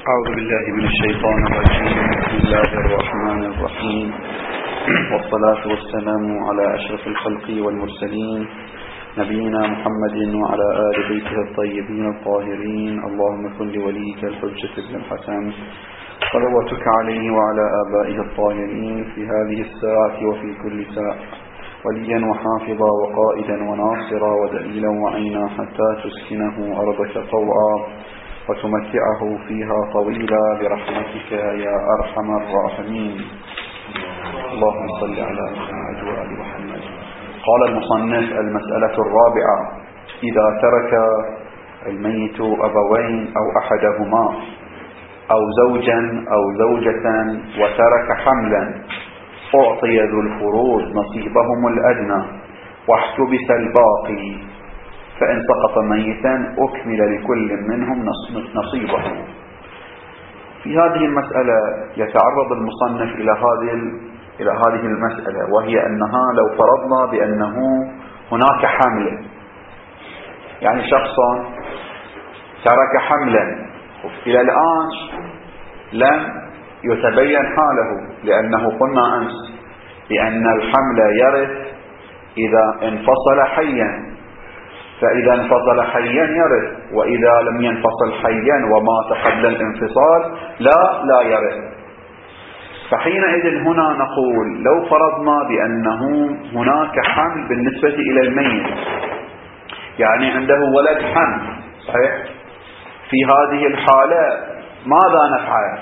أعوذ بالله من الشيطان الرجيم. بسم الله الرحمن الرحيم، والصلاة والسلام على أشرف الخلق والمرسلين نبينا محمد وعلى آل بيته الطيبين الطاهرين. اللهم كن لوليك الحجة بن الحسن صلواتك عليه وعلى آبائه الطاهرين في هذه الساعة وفي كل ساعة وليا وحافظا وقائدا وناصرا ودليلا وعينا حتى تسكنه أرضك طوعا وتمتعه فيها طويلا برحمتك يا أرحم الراحمين. اللهم صل على محمد وآل محمد. قال المصنف: المسألة الرابعة: إذا ترك الميت أبوين أو أحدهما أو زوجا أو زوجة وترك حملا أعطي ذو الفروض نصيبهم الأدنى واحتبس الباقي، فإن سقط ميتا أكمل لكل منهم نصيبه. في هذه المسألة يتعرض المصنف إلى هذه المسألة، وهي أنها لو فرضنا بأنه هناك حمل، يعني شخص ترك حملا إلى الآن لم يتبين حاله، لأنه قلنا أمس بأن الحمل يرث إذا انفصل حيا، فإذا انفصل حيا يرث، وإذا لم ينفصل حيا ومات قبل الانفصال لا يرث. فحينئذ هنا نقول لو فرضنا بأنه هناك حمل بالنسبة إلى الميت، يعني عنده ولد حمل صحيح، في هذه الحالة ماذا نفعل؟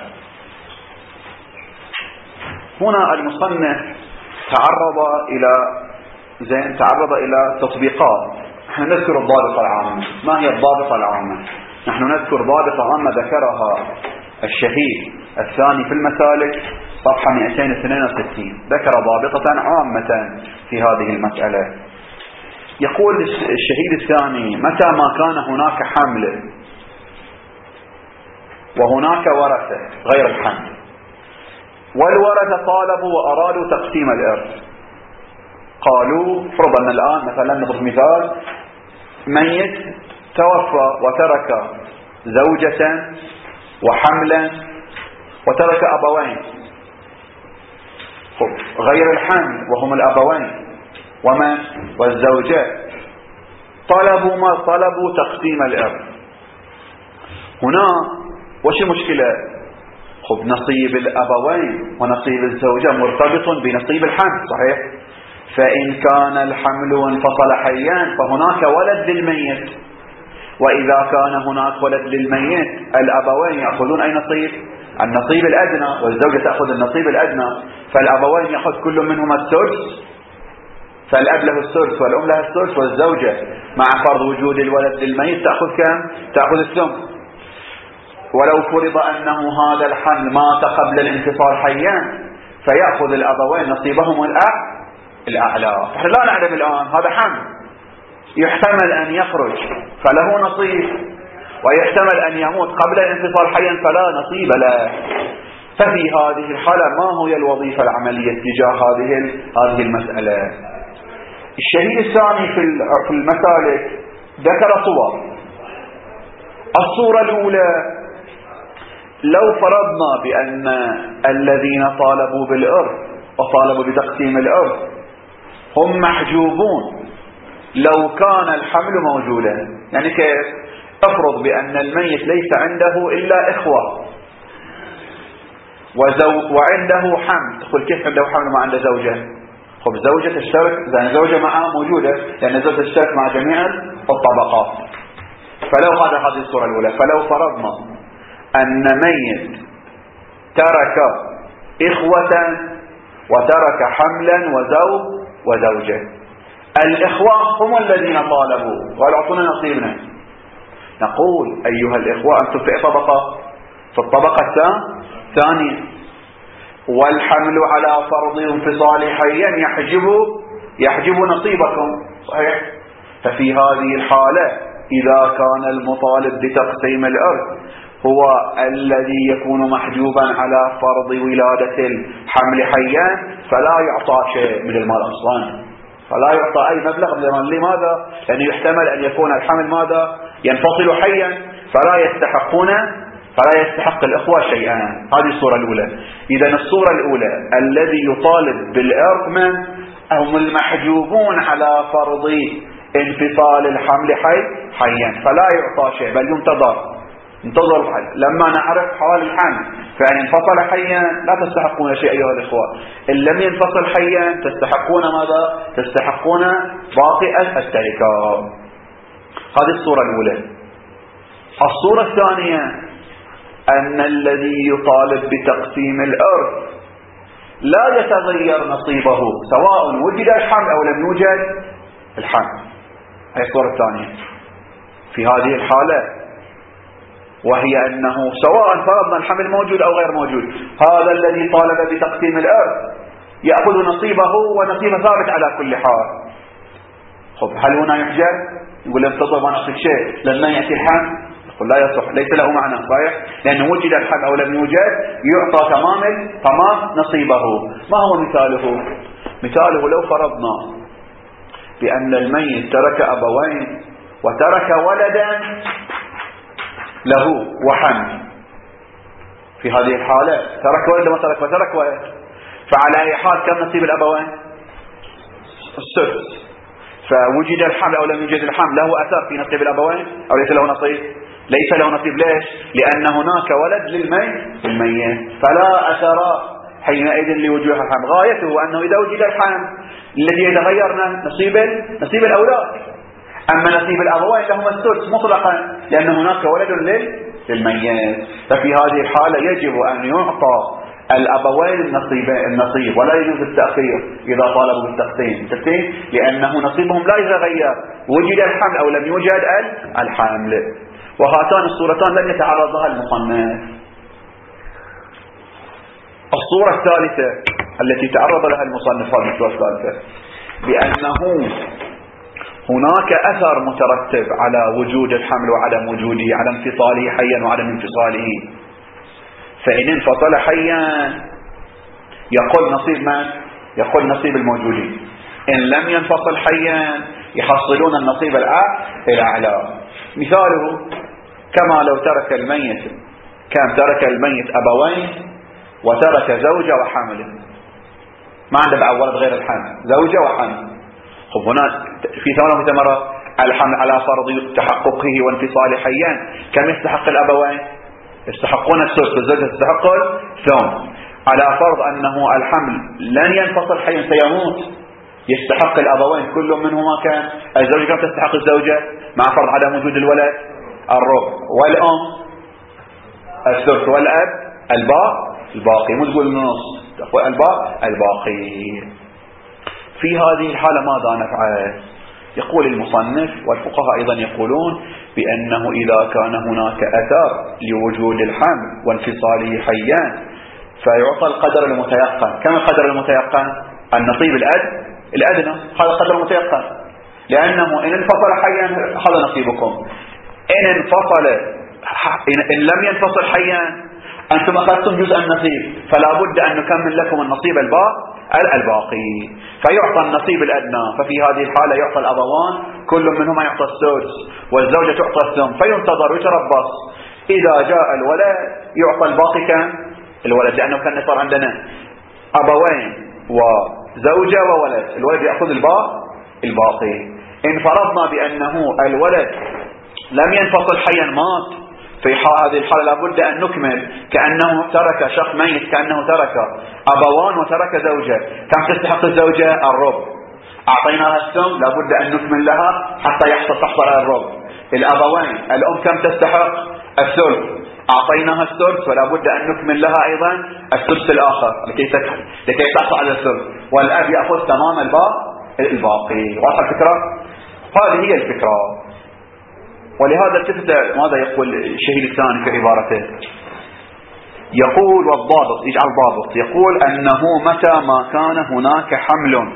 هنا المصنف تعرض إلى تطبيقات. نحن نذكر الضابطة العامة. ما هي الضابطة العامة؟ نحن نذكر ضابطة عامة ذكرها الشهيد الثاني في المسالك صفحة 262، ذكر ضابطة عامة في هذه المسألة. يقول الشهيد الثاني: متى ما كان هناك حمل وهناك ورثة غير الحمل، والورثة طالبوا وأرادوا تقسيم الإرث، قالوا فرضا الآن مثلا نضرب مثال: ميت توفى وترك زوجة وحملا وترك أبوين غير الحمل وهم الأبوين ومن والزوجة، طلبوا تقسيم الإرث. هنا وش المشكلة؟ نصيب الأبوين ونصيب الزوجة مرتبط بنصيب الحمل صحيح، فإن كان الحمل انفصل حيا فهناك ولد للميت، وإذا كان هناك ولد للميت الأبوين يأخذون أي نصيب؟ النصيب الأدنى، والزوجة تأخذ النصيب الأدنى، فالأبوين يأخذ كل منهما السدس، فالأب له السدس والأم لها السدس، والزوجة مع فرض وجود الولد للميت تأخذ كم؟ تأخذ الثمن. ولو فرض أنه هذا الحمل مات قبل الانفصال حيا فيأخذ الأبوين نصيبهم الأعلى. نحن لا نعلم الآن هذا حمل، يحتمل أن يخرج فله نصيب، ويحتمل أن يموت قبل الانفصال حيا فلا نصيب له. ففي هذه الحالة ما هي الوظيفة العملية تجاه هذه المسألة؟ الشهيد الثاني في المسالك ذكر صور. الصورة الأولى: لو فرضنا بأن الذين طالبوا بالإرث وطالبوا بتقسيم الإرث هم محجوبون لو كان الحمل موجودا، يعني كيف؟ افرض بأن الميت ليس عنده إلا إخوة وعنده حمل. تقول كيف عنده حمل ما عنده زوجة؟ زوجة تشترك، زوجة معها موجودة لأن الزوجة تشترك مع جميع الطبقات. فلو هذه الصورة الأولى، فلو فرضنا أن ميت ترك إخوة وترك حملا وزوجة، الإخوة هم الذين طالبوا قالوا اعطونا نصيبنا، نقول أيها الإخوة أنتم في طبقة؟ في الطبقة الثانية، والحمل على فرض انفصال حيا يحجب نصيبكم صحيح. ففي هذه الحالة إذا كان المطالب بتقسيم الإرث هو الذي يكون محجوبا على فرض ولادة الحمل حيا فلا يعطى شيء من المال أصلا، فلا يعطى أي مبلغ من المال. لماذا؟ لأنه يحتمل أن يكون الحمل ماذا؟ ينفصل حيا، فلا يستحقون فلا يستحق الإخوة شيئا. هذه الصورة الأولى. إذن الصورة الأولى الذي يطالب بالإرث من هم المحجوبون على فرض انفصال الحمل حيا، فلا يعطى شيء بل ينتظر الحل لما نعرف حال الحمل. فإن انفصل حيا لا تستحقون شيء أيها الإخوة، إن لم ينفصل حيا تستحقون ماذا؟ تستحقون باقي التركة. هذه الصورة الأولى. الصورة الثانية أن الذي يطالب بتقسيم الإرث لا يتغير نصيبه سواء وجد الحمل أو لم يوجد الحمل. هذه الصورة الثانية. في هذه الحالة وهي أنه سواء فرضنا الحمل موجود أو غير موجود، هذا الذي طالب بتقسيم الإرث يأخذ نصيبه ونصيبه ثابت على كل حال. هل هنا يحجر؟ يقول له انتظر ما نعطيك شيء لما يأتي الحمل؟ يقول لا يصح، ليس له معنى صحيح، لأنه وجد الحمل أو لم يوجد يعطى تمام نصيبه. ما هو مثاله؟ مثاله لو فرضنا بأن الميت ترك أبوين وترك ولدا له وحمل. في هذه الحالة ترك ولد ما ترك وترك ولد، فعلى أي حال كم نصيب الأبوين؟ السدس. فوجد الحمل أو لم يوجد الحمل له أثر في نصيب الأبوين أو ليس له نصيب؟ ليس له نصيب. ليش؟ لأن هناك ولد للميت فلا أثر حينئذ لوجوه الحمل. غايته أنه إذا وجد الحمل الذي يتغير نصيب الأولاد، أما نصيب الأبوين لهم السدس مطلقا لأن هناك ولد للميت. ففي هذه الحالة يجب أن يعطى الأبوين النصيب ولا يجوز التأخير إذا طالبوا بالتقسيم، لأنه نصيبهم لا يتغير وجد الحمل أو لم يوجد الحمل. وهاتان الصورتان لم يتعرض لها المصنف. الصورة الثالثة التي تعرض لها المصنف هذه الصورة الثالثة بأنه هناك أثر مترتب على وجود الحمل وعدم وجوده، على انفصاله حيا وعدم انفصاله. فإن انفصل حيا يقول نصيب من؟ يقول نصيب الموجودين. إن لم ينفصل حيا يحصلون النصيب الأعلى. مثاله كما لو ترك الميت أبوين وترك زوجة وحمل، ما عنده بعد ولد غير الحمل، زوجة وحمل. هنا في ثمرة الحمل على فرض تحققه وانفصال حيا كم يستحق الأبوين؟ يستحقون السدس، الزوجة تستحق الثمن. على فرض أنه الحمل لن ينفصل حيا سيموت يستحق الأبوين كل منهما كان الزوجة كم تستحق الزوجة مع فرض عدم وجود الولد؟ الربع، والأم الثلث، والأب الباقي. مو تقول النص، تقول الباقي. في هذه الحالة ماذا نفعل؟ يقول المصنف والفقهاء أيضا يقولون بأنه إذا كان هناك أثر لوجود الحمل وانفصاله حيا فيعطى القدر المتيقن. كم القدر المتيقن؟ النصيب الأدنى، هذا القدر المتيقن، لأنه إن انفصل حيا هذا نصيبكم، إن لم ينفصل حيا أنتم أخذتم جزء النصيب، فلا بد أن نكمل لكم النصيب الباقي، فيعطى النصيب الأدنى. ففي هذه الحالة يعطى الأبوان كل منهما يعطى السدس والزوجة تعطى الثمن، فينتظر ويتربص. إذا جاء الولد يعطى الباقي كم؟ الولد، لأنه كان صار عندنا أبوين وزوجة وولد، الولد يأخذ الباقي. إن فرضنا بأنه الولد لم ينفصل حيا مات، في هذه الحالة لابد أن نكمل كأنه ترك شخص ميت، كأنه ترك أبوان وترك زوجة. كم تستحق الزوجة؟ الربع. أعطيناها الثمن لابد أن نكمل لها حتى تحصل على الربع. الأبوين الأم كم تستحق؟ الثلث. أعطيناها الثلث ولا بد أن نكمل لها أيضا الثلث الآخر لكي تحصل على الثلث. والأب يأخذ تمام الباقي. واضح الفكرة؟ هذه هي الفكرة. ولهذا التفت ماذا يقول الشهيد الثاني في عبارته؟ يقول والضابط، يجعل ضابط، يقول أنه متى ما كان هناك حمل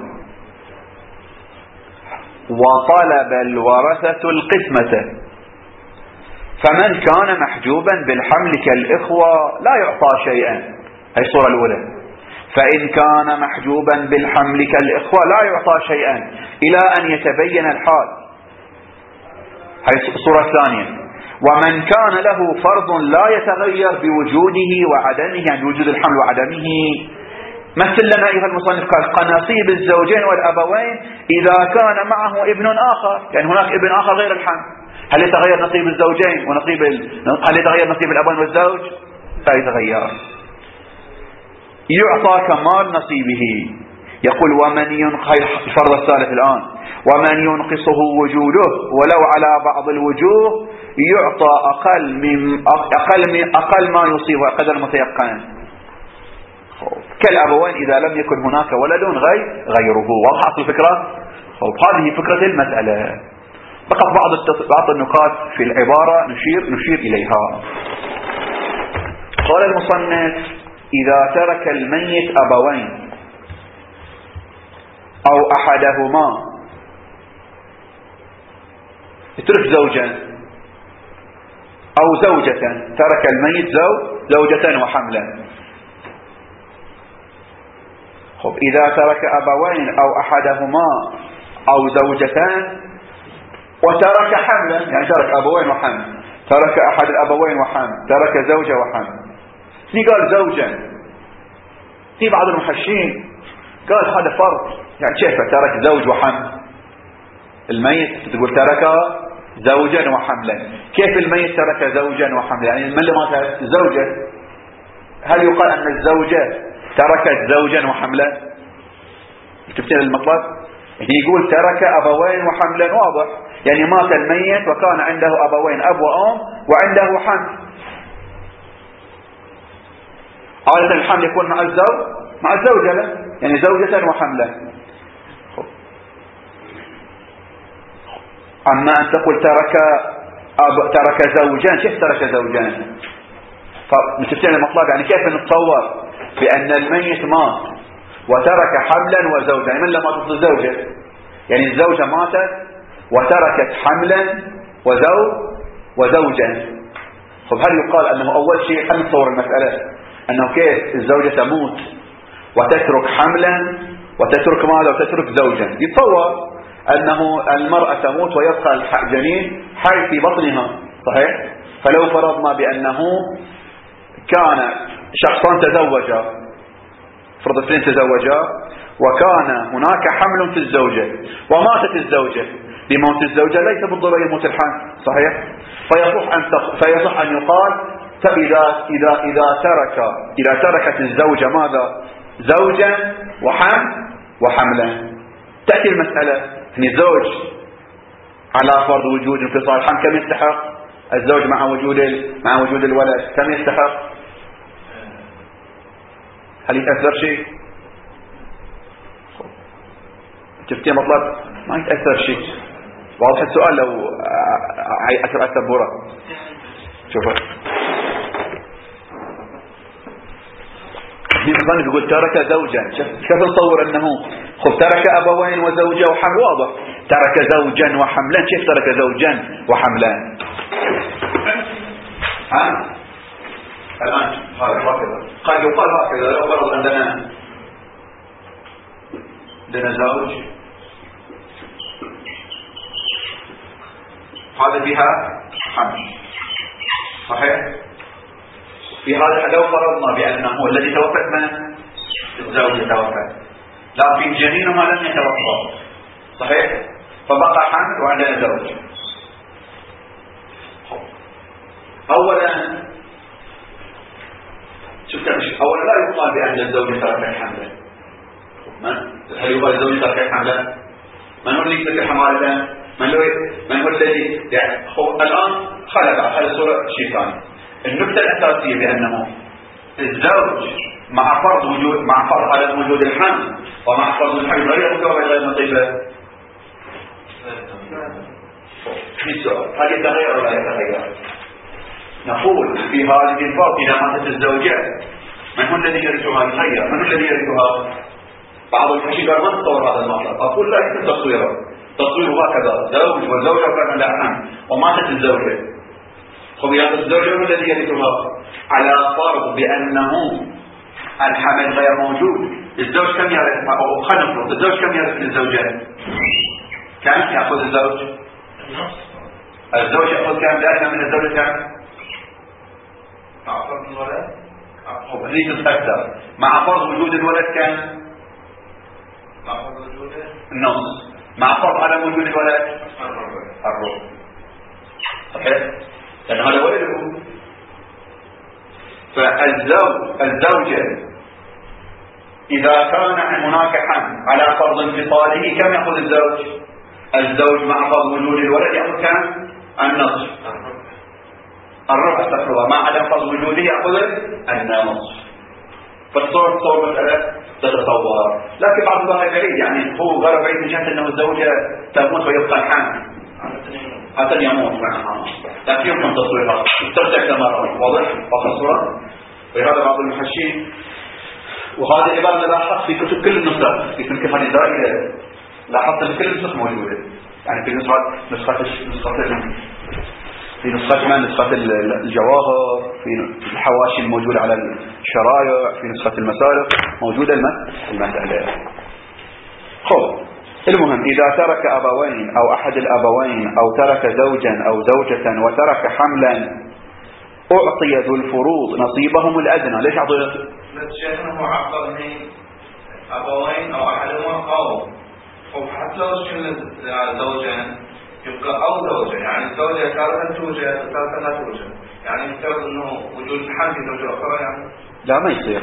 وطلب الورثة القسمة، فمن كان محجوبا بالحمل كالإخوة لا يعطى شيئا. هذه الصورة الأولى. فإن كان محجوبا بالحمل كالإخوة لا يعطى شيئا إلى أن يتبين الحال. هذه الصورة الثانية. ومن كان له فرض لا يتغير بوجوده وعدمه، يعني وجود الحمل وعدمه، مثل لنا أيها المصنف قال قناصيب الزوجين والأبوين إذا كان معه ابن آخر، يعني هناك ابن آخر غير الحمل، هل يتغير نصيب الزوجين هل يتغير نصيب الأبوين والزوج؟ لا يتغير. يعطى كمال نصيبه. يقول ومن الفرض الثالث الآن، ومن ينقصه وجوده ولو على بعض الوجوه يعطى أقل ما يصيبه قدر متيقن. كالأبوين إذا لم يكن هناك ولد غيره. واضحة الفكرة؟ هذه فكرة المسألة، فقط بعض النقاط في العبارة نشير إليها. قال المصنف إذا ترك الميت أبوين أو أحدهما، يترك زوجا أو زوجة، ترك الميت زوجة وحملا. إذا ترك أبوين أو أحدهما أو زوجتان وترك حملا، يعني ترك أبوين وحمل، ترك أحد الأبوين وحمل، ترك زوجة وحمل. قال زوجا، في بعض المحشين قال هذا فرض، يعني كيف ترك زوج وحمل؟ الميت تقول ترك زوجا وحملا، كيف الميت ترك زوجا وحملا؟ يعني من اللي مات زوجة، هل يقال أن الزوجة تركت زوجا وحملا؟ تبتين المطلب؟ يقول ترك أبوين وحملا، واضح، يعني مات الميت وكان عنده أبوين، أب وأم، وعنده حمل. عادة الحمل يكون مع الزوجة، يعني زوجة وحملا. أما أن تقول ترك زوجان، كيف ترك زوجان؟ فتبتين المطلب، يعني كيف نتصور بأن الميت مات وترك حملا وزوجا؟ يعني من لما ماتت الزوجة، يعني الزوجة ماتت وتركت حملا وزوجا. هل يقال أنه أول شيء خلينا نتصور المسألة أنه كيف الزوجة تموت وتترك حملا وتترك ماذا وتترك زوجا؟ يتصور أنه المرأة تموت ويبقى الجنين حي في بطنها، صحيح؟ فلو فرضنا بأنه كان شخصان تزوجا، فرض اثنين تزوجا، وكان هناك حمل في الزوجة وماتت الزوجة، بموت الزوجة ليس بالضرورة يموت الحمل، صحيح؟ فيصح أن يقال إذا تركت الزوجة ماذا؟ زوجا وحملا. تأتي المسألة يعني الزوج على فرض وجود انفصال الحمل كم يستحق؟ الزوج مع وجود الولد كم يستحق؟ هل يتأثر شيء؟ شفتي مطلب؟ ما يتأثر شيء. واضح السؤال لو أثر التبورة. شوفوا هنا يقول ترك زوجا، كيف نتصور أنه ترك أبوين وزوجة وحمل؟ واضح، ترك زوجا وحملا، كيف ترك زوجا وحملان؟ الآن قال يقال هكذا، لو فرض عندنا زوج هذا بها حمل، صحيح؟ في هذا لو فرضنا بأنه الذي توفت من؟ الزوج توفت، لكن جنينها لم يتوفى، صحيح؟ فبقى حمل وعندنا زوج. أولا أولا لا يقال بأن الزوج ترك حملا. هل يقال الزوج ترك حملا؟ من هو اللي يترك حمالة؟ من هو الذي يعني الآن خلق الصورة شيء ثاني. النقطة الأساسية بأنه الزوج مع فرض عدم وجود الحمل ومع فرض الحمل غير متوقع غير نصيبه. في السؤال هل يتغير ولا يتغير؟ نقول في هذه الفرض إذا ماتت الزوجة من هو الذي يرثها؟ يتغير. من هو الذي يرثها؟ بعض المحشي قال ما تتصور هذا المطلب. أقول لا يمكن تصويره هكذا زوج وزوجة وكان لا حمل وماتت الزوجة. خبيات الزوجة هو الذي يرثها على فرض بأنه الحمل غير موجود. الزوج كم يرثها؟ أو خلينا الزوج كم يرث الزوجة؟ كم يأخذ الزوج؟ الزوج يأخذ كم دائما من الزوجة كم؟ مع فرض الولد هذه تتأثر مع فرض وجود الولد كم؟ مع فرض وجوده النص. مع فرض عدم وجود الولد الربع. صحيح؟ لأن هذا ولده. فالزوجة إذا كان هناك حمل على فرض انفصاله كم يأخذ الزوج؟ الزوج مع فرض وجود الولد يأخذ كم؟ النصف. الربع استغفر مع عدم فرض وجوده يأخذ النصف. فالصور مسألة تتصور، لكن بعض الظاهر بعيد، يعني هو غير بعيد من جهة أنه الزوجة تموت ويبقى الحمل حتى يموت معها، لكن يمكن تصويرها ترجع ثمرة. واضح؟ واضح الصورة؟ ولهذا بعض المحشين، وهذه عبارة لاحظت في كتب كل النسخ، في كتب هذه الدائرة لاحظت في كل النسخ موجودة، يعني في نسخة الجواهر، في الحواشي الموجودة على الشرايع، في نسخة المسالك موجودة المسألة. خب المهم، إذا ترك أبوين أو أحد الأبوين أو ترك زوجا أو زوجة وترك حملا أعطي ذو الفروض نصيبهم الأدنى. ليش أعطيه؟ لأنه هو عقد من أبوين أو أحدهما أو حتى لو كان زوجين يبقى أو زوجة، يعني الزوجة كانت توجد الثالثة لا توجد، يعني يفترض أنه وجود الحمل في زوجة أخرى يعني لا ما يصير.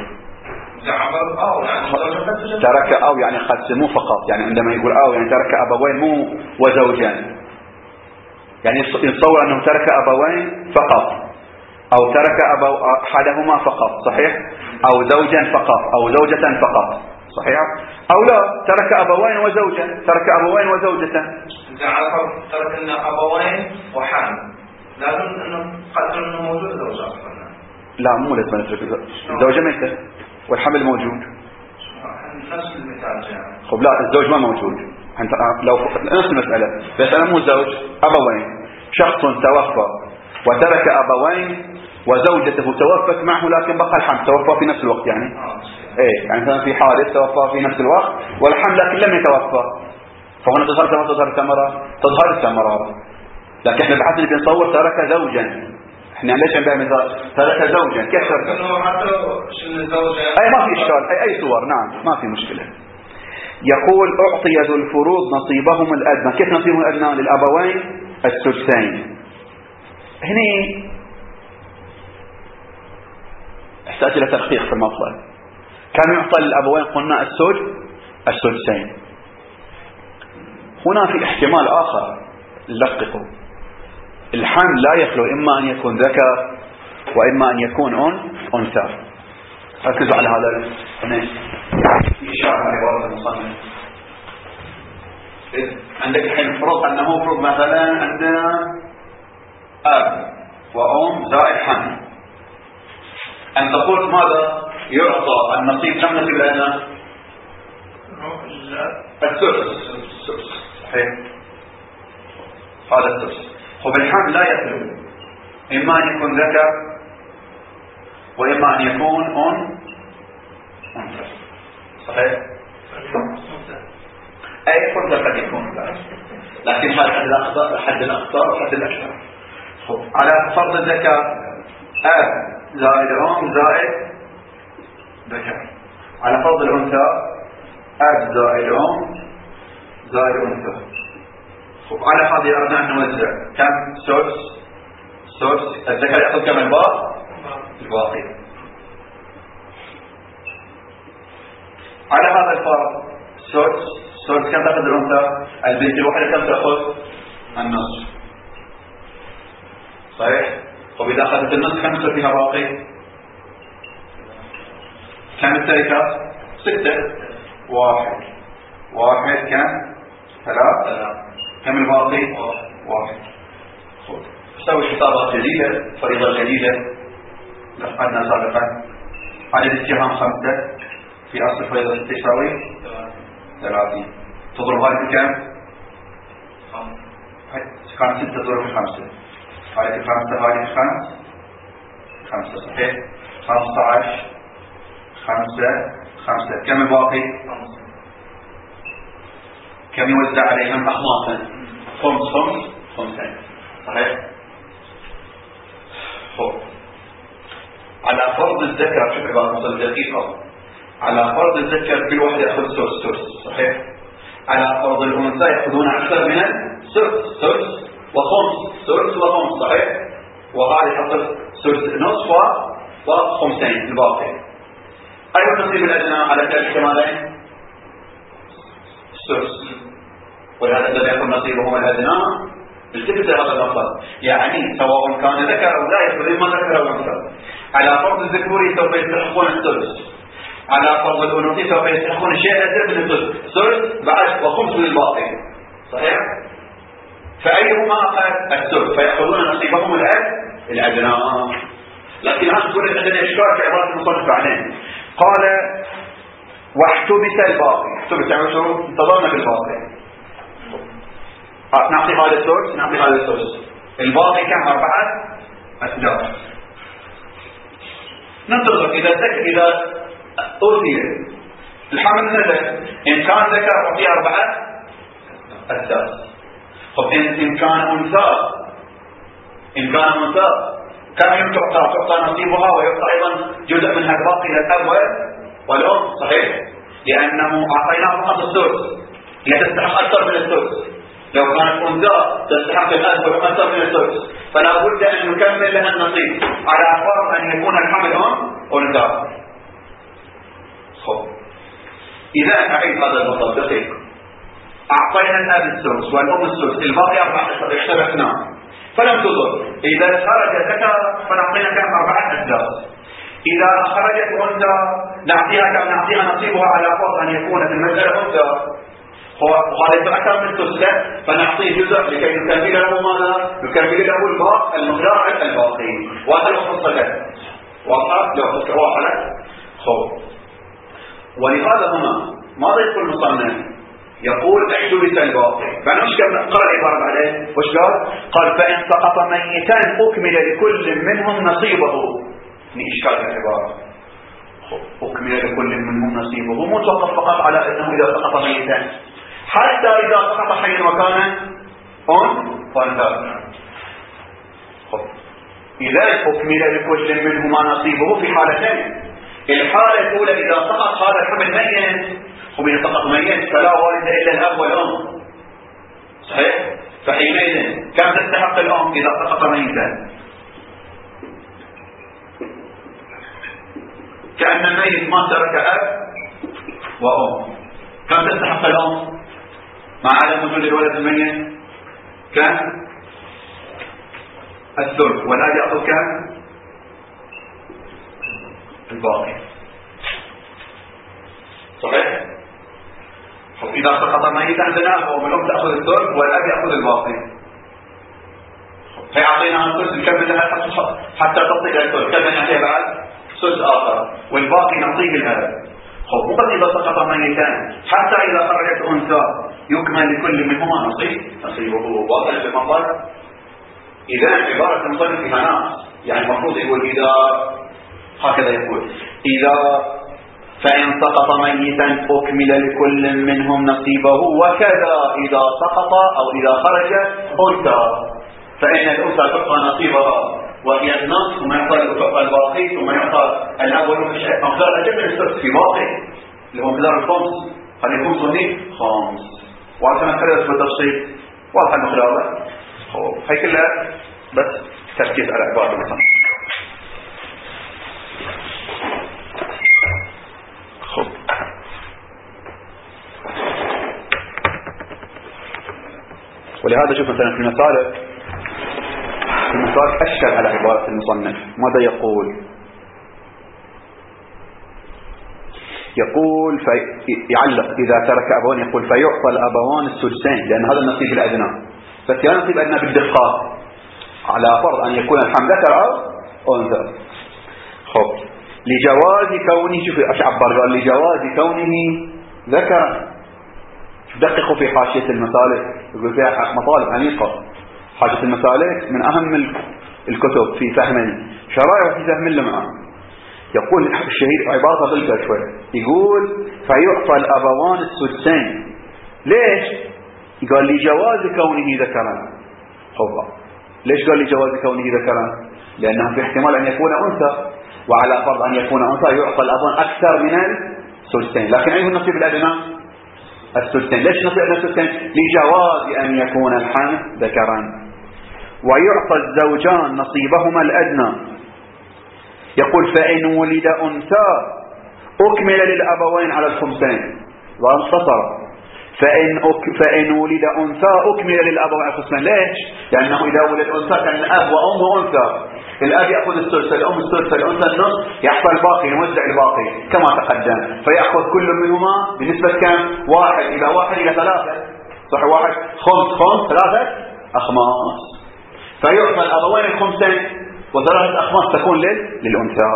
يعني ترك أو يعني قسموه فقط، يعني عندما يقول أو يعني ترك أبوين مو وزوجان، يعني يتصور أنه ترك أبوين فقط أو ترك أحدهما فقط، صحيح؟ أو زوجا فقط أو زوجة فقط، صحيح؟ أو لا ترك أبوين وزوجة، ترك أبوين وزوجة. على فرض ترك أن أبوين وحامل، لازم أنه قدر أنه موجود زوجة أصلا. لا مو لازم نترك الزوجة ميتة والحمل موجود. نفس المثال يعني. خب لا الزوج ما موجود. أنت لو نفس المسألة، بس أنا مو زوج، أبوين، شخص توفى وترك أبوين وزوجته توفت معه لكن بقى الحمل، توفى في نفس الوقت يعني. إيه يعني مثلا في حادث توفى في نفس الوقت والحمل لكن لم يتوفى، فهنا تظهر الثمرة. لكن احنا بحث اللي بنصور ترك زوجا، احنا ليش نبيع مثال ترك زوجا كيف ترك؟ حتى شن الزوجة اي ما في اشكال، اي صور، نعم ما في مشكلة. يقول اعطي ذو الفروض نصيبهم الادنى. كيف نصيبهم الادنى؟ للابوين السدسين. هنا احتاج الى تدقيق في المطلب. كم يعطى للابوين؟ قلنا السدسين. هنا في احتمال آخر لدققوا. الحمل لا يخلو إما أن يكون ذكر وإما أن يكون أنثى. ركزوا على هذا إشارة عبارة المصنف. عندك الحين فرض أنه فرض مثلا عندنا أب وأم زائد حمل، أن تقول ماذا يعطى النصيب؟ كم نصيب لنا؟ الثلث. صحيح هذا الثلث. وبالحمل لا يخلو إما أن يكون ذكر وإما أن يكون أنثى. صحيح؟ أي فرصة قد يكون ذلك، لكن هذا حد الأخطار وحد الأكثر. على فرض الذكر أب زائد أم زائد ذكر. على فرض الأنثى أب زائد أم زائد أنثى. على هذه أردنا أن نوزع كم؟ سدس. الذكر يأخذ كم؟ الباقي. على هذا الفرض سدس كم تأخذ الأنثى؟ البنت الواحدة كم تأخذ؟ النصف. صحيح؟ وإذا أخذت النصف كم يصير فيها باقي؟ كم التركات؟ 6. واحد كم؟ 3. كم الباقي؟ 1. سوي حسابات جديدة، فريضة جديدة لقدنا سابقا. عدد السهام 5 في أصل فريضة تساوي 30. تضرب هذه بكم؟ 5. كان 6 تضرب 5. هذه 5 هذه 5. صحيح؟ 15 5. كم الباقي؟ 5. كم يوزع عليهم أخماسا؟ 5 5. صحيح؟ على فرض الذكر، شوف عبارة دقيقة، على فرض الذكر كل واحد يأخذ سدس، صحيح؟ على فرض الأنثى يأخذون أكثر من سدس وخمس، صحيح؟ وهذا يحط سدس نصف وخمسين الباقي. أي نصيب الأدنى على كلا الاحتمالين؟ السدس، ولهذا الذي يأخذ نصيبهم الأدنى التفت هذا اللفظ، يعني سواء كان ذكر أو لا يأخذ إما ذكر أو أنثى. على فرض الذكوري سوف يستحقون السدس، على فرض الأنوثي سوف يستحقون الشيء أكثر من السدس بعد وخمس من الباقي، صحيح؟ فأيهما أخذ السدس فيأخذون نصيبهم الأدنى. لكن هذا تقول عندنا إشكال في عبارة المصنف بعدين. قال واحتبس الباقي، احتبس يعني شو؟ انتظرنا بالباقي. نعطي هذا السدس، الباقي كم؟ 4 أسداس. ننتظر إذا أوتي الحمل نزل، إن كان ذكر أعطيه 4 أسداس. طب إن كان أنثى كم يمكن تعطى نصيبها ويبقى أيضا جزء منها الباقي للأب والأم، صحيح؟ لأنه أعطيناه فقط السدس، هي تستحق أكثر من السدس. لو كانت أنثى تستحق الأب والأم أكثر من السدس، فلا بد أن نكمل لها النصيب على فرض أن يكون الحمل أنثى. إذا أعيد هذا المطلب دقيق، أعطينا الأب السدس والأم السدس، الباقي 4 اختلفنا، فلم تضر. إذا خرج ذكر فنعطينا كم؟ 4 أسداس. إذا خرجت أنثى نعطيها نصيبها على فرض أن يكون في المسألة أنثى، وهذا أكثر من السدس، فنعطيه جزء لكي نكمل له ماذا؟ نكمل له المقدار الباقي. وهذا المفصل واضح لو تذكر واحد. ولهذا هنا ماذا يقول المصنف؟ يقول احتبس الباقي. فأنا قرأ العبارة بعدين وش قال فإن سقط ميتا أكمل لكل منهم نصيبه. إشكال العبارة، أكمل لكل منهم نصيبه مو توقف فقط على أنه إذا سقط ميتا، حتى إذا سقط حي وكان أنثى. إذا أكمل لكل منهما نصيبه في حالتين. الحالة الأولى إذا سقط هذا الحمل ميت، وإذا سقط ميت فلا والد إلا الأب والأم، صحيح؟ فحينئذ كم تستحق الأم إذا سقط ميتا؟ كأن الميت ما ترك أب وأم. كم تستحق الأم مع عدم وجود الولد الميت؟ كم؟ الثلث. والأب يأخذ كم؟ الباقي، صحيح؟ إذا سقط ميتا عندنا الأم والأم تأخذ الثلث والأب يأخذ الباقي. فيعطينا الثلث نكمل لها حتى تصل إلى الثلث، كم نعطيه بعد؟ ثلث آخر، والباقي نعطيه الأب. مو بس إذا سقط ميتان، حتى إذا خرجت أنثى يكمل لكل منهما نصيبه. واضح المنظر؟ إذا عبارة المصنف فيها ناقص، يعني المفروض يقول إذا هكذا يقول فإن سقط ميتا أكمل لكل منهم نصيبه، وكذا إذا سقط أو إذا خرج أنثى فإن الأنثى تعطى نصيبها وهي النصف، ثم يعطى الباقي، ثم يعطى الأول مقدار أجل من السدس في باقي اللي هو مقدار الخمس. هل يكون صنيف 5 وعشان أكرر بالتفصيل واضح المقدار. هي كلها بس تركيز على عبارة المصنف. ولهذا شوف مثلا في المسالك أشكل على عبارة المصنف. ماذا يقول يعلق إذا ترك أبوان، يقول فيعطى الأبوان السدسين لأن هذا النصيب الأدنى. بس يعني نصيب أدنى بالدقة على فرض أن يكون الحمل ذكر أو أنثى. لجواز كونه، شوف ايش عبر قال لجواز كونه ذكر. دققوا في حاشية المسالك، يقول فيها مطالب عميقة. حاشية المسالك من أهم الكتب في فهم شرائع وفي فهم اللمعة. يقول الشهيد عبارة ضلقة شوي، يقول فيعطى الأبوان السدسين. ليش؟ قال لجواز كونه ذكرا. ليش قال لي جواز كونه ذكرا؟ لأنه في احتمال أن يكون أنثى، وعلى فرض أن يكون أنثى يعطى الأبوان أكثر من الثلثين، لكن أيه النصيب الأدنى؟ الثلثين. ليش نصيب الثلثين؟ لجواز أن يكون الحمل ذكرا. ويعطى الزوجان نصيبهما الأدنى. يقول فإن ولد أنثى أكمل للأبوين على الخمسين، وانتصر. فإن ولد أنثى أكمل للأبوين على الخمسين. ليش؟ لأنه إذا ولد أنثى كان الأب وأم أنثى، الأب يأخذ الثلث، الأم الثلث، الأنثى النصف، يحصل الباقي، نوزع الباقي كما تقدم، فيأخذ كل منهما بنسبة كم؟ 1:3. صح، 1 خمس 3 أخماس. فيعطى الأبوين الخمسين، و3 أخماس تكون للأنثى.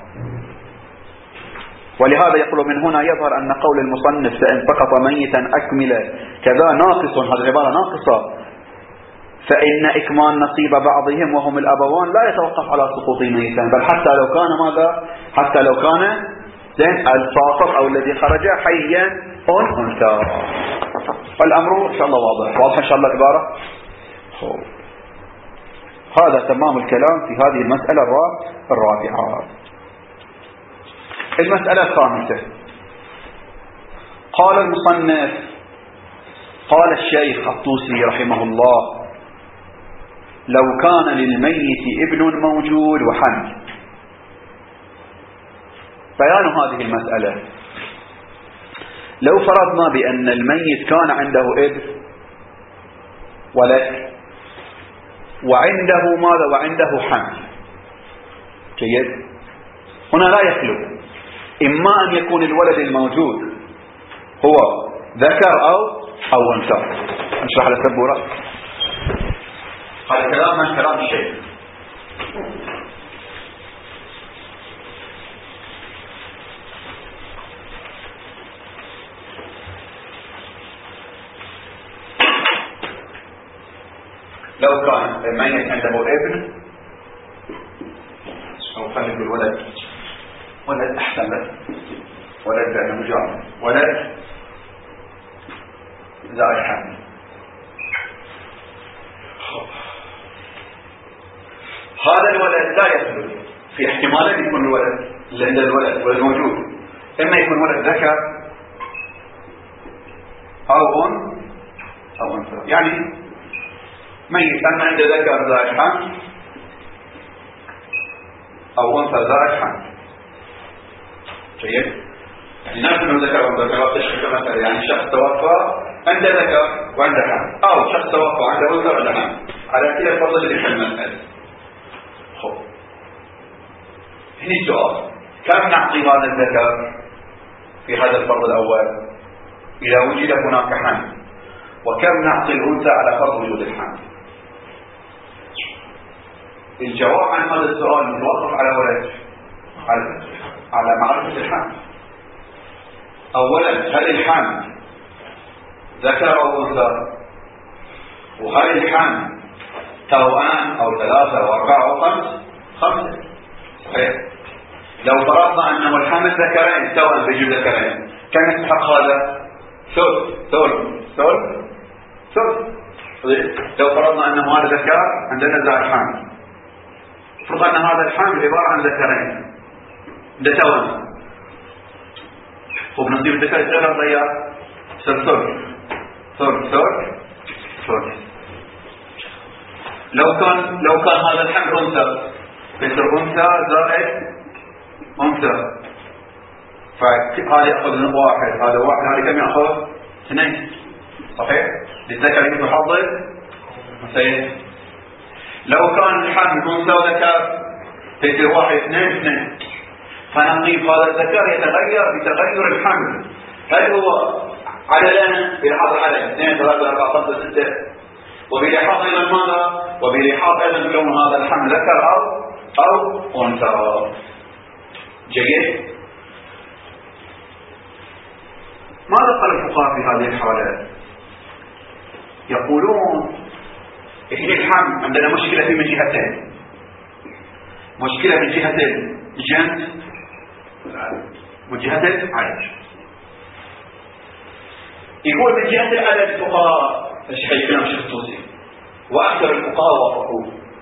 ولهذا يقول من هنا يظهر أن قول المصنف فإن سقط ميتا أكمل كذا ناقص، هذه العبارة ناقصة، فإن إكمال نصيب بعضهم وهم الأبوان لا يتوقف على سقوط ميتان، بل حتى لو كان ماذا؟ حتى لو كان الساقط أو الذي خرج حيا أنثى. الأمر إن شاء الله واضح إن شاء الله العبارة. هذا تمام الكلام في هذه المسألة الرابعة. المسألة الخامسة، قال المصنف قال الشيخ الطوسي رحمه الله: لو كان للميت ابن موجود وحمل. بيان هذه المسألة: لو فرضنا بأن الميت كان عنده ابن ولد وعنده ماذا؟ وعنده حمل. جيد. هنا لا يخلو إما أن يكون الولد الموجود هو ذكر أو أنثى. نشرح على سبورة. هذا كلام من كلام الشيخ. لو كان الميت عنده ابن، أو خلي بالولد، ولد أحسن له، ولد لأنه مجرد، ولد زائد حمل. هذا الولد لا يخلو في احتمالين يكون الولد لأن الولد موجود، إما يكون ولد ذكر أو أنثى. يعني ميت أما عنده ذكر زائد حمل أو أنثى زائد حمل. جيد. يعني نحن ذكر وأنثى تشبه مثلا، يعني شخص توفى عنده ذكر وعنده حمل، أو شخص توفى عنده أنثى وعنده حمل، على كلا الفضل اللي في المسألة. هنا السؤال: كم نعطي هذا الذكر في هذا الفرض الأول إذا وجد هناك حمل، وكم نعطي الأنثى على فرض وجود الحمل؟ الجواب عن هذا السؤال متوقف على معرفة الحمل. أولا، هل الحمل ذكر أو أنثى؟ وهل الحمل توأم أو 3 أو 4 أو 5؟ صحيح. لو فرضنا أنه الحمل ذكرين توأم بيجيب ذكرين، كم يستحق هذا؟ ثلث. لو فرضنا أنه هذا ذكر عندنا زائد حمل، فرض أن هذا الحمل عبارة عن ذكرين ده توأم، وبنصيب الذكر يصير ضياء، ثلث. لو كان هذا الحمل أنثى، يصير أنثى زائد أنثى، فهذا يأخذ 1، هذا 1، هذا كم يأخذ؟ 2. صحيح. للذكر مثل حظ الأنثيين. لو كان الحمل أنثى وذكر يصير 1 2، فنقيب هذا الذكر يتغير بتغير الحمل. هل هو عددين بلحاظ العدد 2 3 4 5 6، وبلحاظ أيضا ماذا؟ وبلحاظ أيضا كون هذا الحمل ذكر أو أنثى. جيد. ماذا قال الفقهاء في هذه الحالة؟ يقولون إن الحمل عندنا مشكلة من جهتين. مشكلة من جهة الجنس ومن جهة العدد. يقول من جهة العدد الفقهاء الشيخ الطوسي وأكثر الفقهاء وافقوا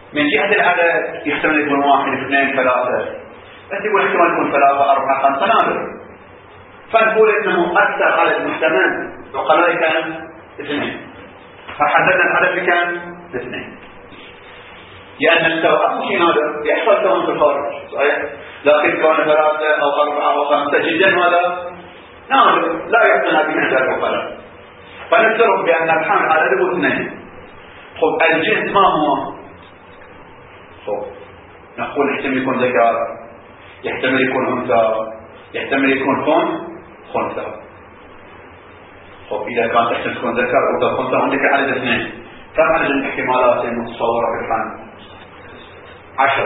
من جهة العدد يحتمل يكون 1 2 3، بس يقول احتمال يكون 3 4 5 نادر. فنقول انه اكثر عدد محتمل عقلاء كان 2، فحددنا العدد بكم؟ 2. لأن التوأم مش نادر، يحصل توأم في الخارج صحيح، لكن كون 3 أو 4 أو 5 جدا هذا نادر لا يعتنى به عند العقلاء. فنفترض بأن الحمل عدده 2. خب الجنس ما هو؟ خب نقول يحتمل يكون ذكر، يحتمل يكون أنثى، يحتمل يكون خنثى. خب إذا كان تحتمل تكون ذكر أو خنثى عندك عدد 2، كم عدد الاحتمالات المتصورة في الحمل؟ 10.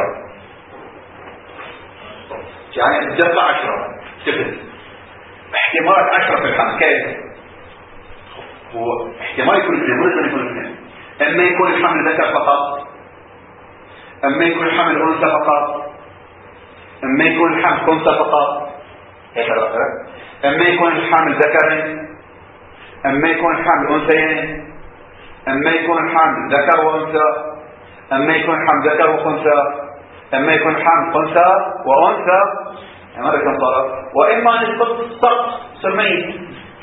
يعني الدفع 10 تفت احتمالات 10 في الحمل. كيف؟ هو احتمال يكون 2 مو لازم يكون 2. اما يكون الحمل ذكر فقط، اما يكون الحمل انثى فقط، اما يكون الحمل خنثى فقط، اما يكون الحمل ذكرين، اما يكون الحمل انثيين، اما يكون الحمل ذكر وانثى، اما يكون الحمل ذكر وخنثى، اما يكون الحمل خنثى وانثى، ماذا كان صار؟ واما نسبة السقط سميه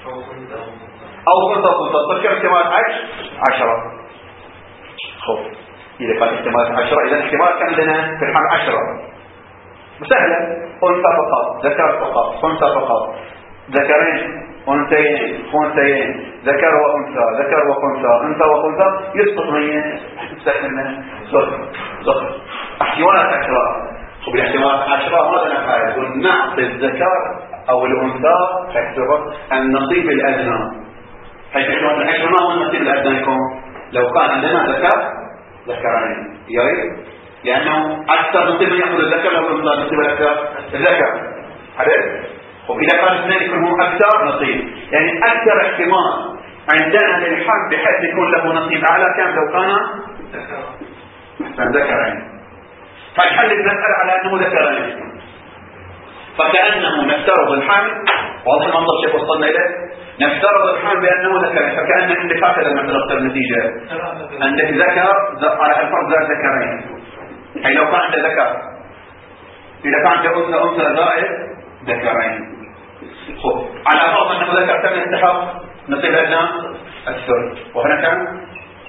او خنثى وخنثى. كم احتمال؟ 10. خب اذا كان احتمال 10، اذا احتمال كم لنا في الحمل 10 سهلة. انثى فقط، ذكر فقط، خنثى فقط، ذكرين انثيين خنثيين، ذكر وانثى، ذكر وخنثى، انثى وخنثى، يسقط من يستحملنا ذكر. احتمالات 10. خب الاحتمالات 10 ماذا نفعل؟ يقول نعطي الذكر او الانثى يعتبر النصيب الادنى. حيث احتمال 10 ما هو النصيب الادنى يكون؟ لو كان عندنا ذكرين لانه اكثر نصيب من ياخذ الذكر لو كان نصيب الاكثر الذكر. عرفت؟ وإذا كان 2 يكون هو أكثر نصيب، يعني أكثر احتمال عندنا للحمل بحيث يكون له نصيب أعلى كان لو كان ذكرين. فنحل المسألة على أنه ذكرين، فكأنه نفترض الحمل، واضح المنظر شيء وصلنا إليه، نفترض الحمل بأنه ذكرين، فكأن عندك هكذا المسألة النتيجة عندك ذكر على الفرض ذات ذكرين. أي لو كان عندك ذكر، إذا كان عندك أنثى زائد ذكرين. خب على فرض أنه ذكر كم يستحق نصيب أدنى الثلث، وهنا كم؟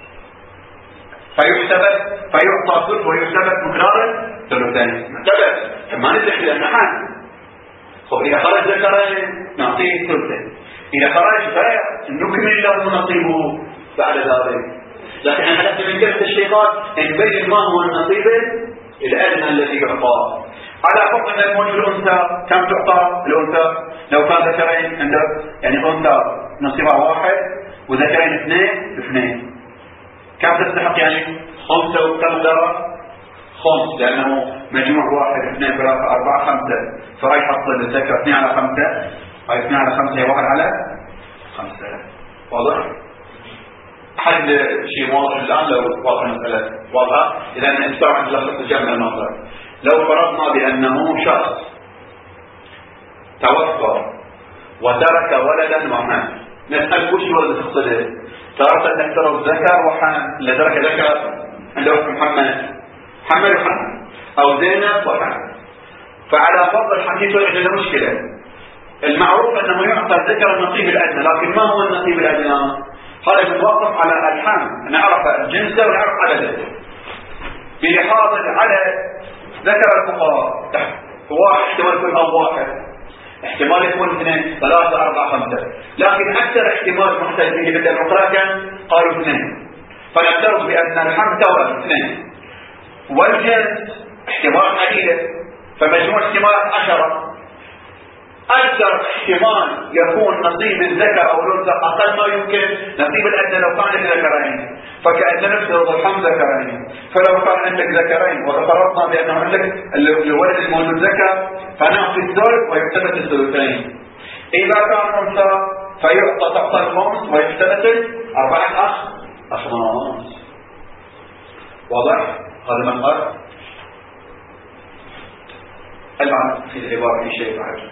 فيعطى ثلث ويحتبس مقدار ثلثين. ما نزح إلى النحان. خب إذا خرج ذكرين نعطيه ثلثين، إذا خرج فنكمل له نصيبه بعد ذلك. لكن أنا حدثت من كل التشريقات نبين ما هو النصيب الأدنى الذي يعطاه. على فرض أن الموجود الأنثى كم تعطى الأنثى؟ لو كان ذكرين عندك يعني أنثى نصيبها 1 وذكرين 2 كم تستحق؟ يعني 5 وكم درجة؟ 5 لأنه مجموع 1 2 3 4 5، فهي حصل الذكر 2 على 5، هاي 2 على 5 هي 1 على 5. واضح؟ حل شيء واضح الآن لو واضح المسألة واضحة. إذا نستطيع أن نلخص الجمع المنظر. لو فرضنا بأنه شخص توفى وترك ولدا وحمل، نسأل وش هو اللي تقصده؟ تارة نفترض ذكر وحمل، اللي ترك ذكر عنده محمد وحمل، أو زينب وحمل. فعلى فرض الحديث عندنا مشكلة. المعروف أنه يعطى الذكر النصيب الأدنى، لكن ما هو النصيب الأدنى؟ هذا متوقف على الحمل، نعرف جنسه ونعرف عدده. بلحاظ العدد ذكر الفقهاء 1 احتمال يكون أو 1 احتمال يكون 2 3 4 5، لكن أكثر احتمال محتاج به بدأ العقلاء كان قالوا 2. فنفترض بأن الحمل توأم 2 والجنس احتمال قليلة، فمجموع احتمال 10. أكثر احتمال يكون نصيب الذكر أو الأنثى أقل ما يمكن نصيب الأدنى لو كان ذكرين، فكأننا نفترض الحمل ذكرين. فلو كان عندك ذكرين وفرضنا بأنه عندك الولد الموجود ذكر فنعطي الثلث ويحتبس الثلثين. إذا كان أنثى تعطى الخمس ويحتبس 4 أخماس. واضح؟ هذا مقدار. الآن في العبارة في شيء بعد.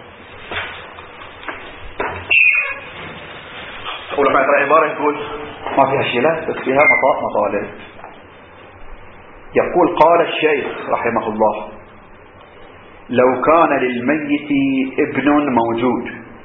ولما يقرأ عبارة يقول ما فيها شيء لا بس فيها مطالب. يقول قال الشيخ رحمه الله: لو كان للميت ابن موجود،